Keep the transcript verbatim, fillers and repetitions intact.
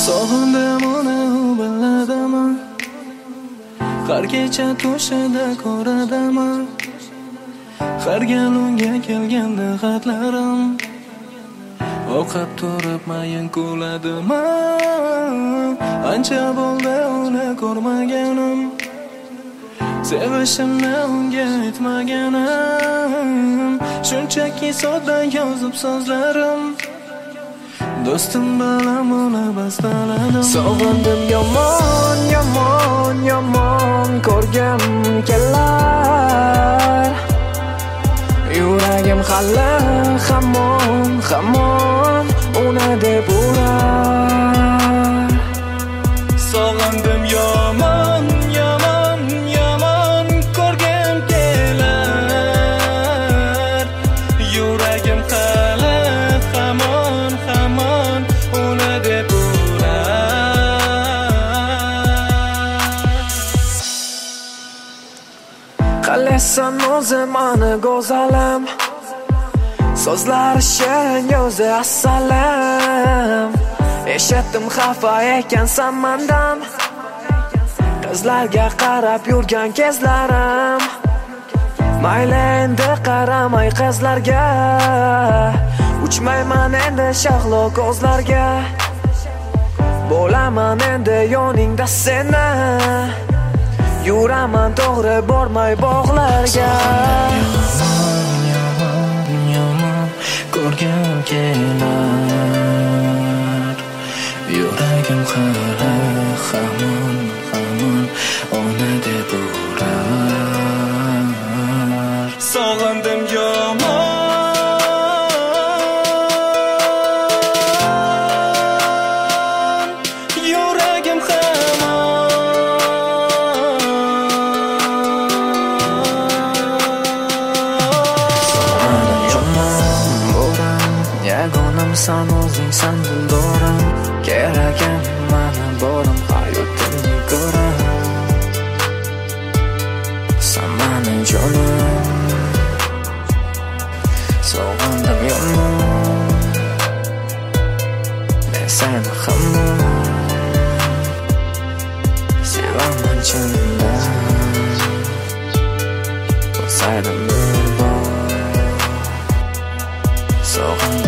Sog'indim uni u biladimi, har kecha to'shida ko'radimi, har gal unga kelganda xatlarim o'qib turib mayin kuladimi. Ancha bo'ldi uni ko'rmaganim, sevishimni unga aytmaganim, shunchaki sodda yozib so'zlarim, do'stim bilan uni bastaladim. Sog'indim yomon, yomon, yomon ko'rgim kelar. Yuragim hali hamon, hamon uni deb urar. Sog'indim yomon, yomon, yomon ko'rgim kelar. Yuragim hali hamon, hamon uni deb urar. Qalasan o'zim ani go'zalim, so'zlari shirin, yo'zi assalam. Eshitdim xafa ekansan mendan, qizlarga qarab yurgan kezlarim. Mayli endi qaramay qizlarga, uchmayman endi shahlo ko'zlarga. Bo'laman endi yoningda seni, yuraman to'g'ri bormay bog'larga. Yomon, yomon ko'rgim kelar. Yuragim hali hamon, hamon uni deb urar. Sog'indim yomon, yuragim Yagonam san o'zing, san dildorim, keragim mana borim, hayotimni ko'ram. San mani jonim, sog'indim yomon, men seni hamon sevaman chindan. Bo'lsaydim bir bor, sog'indim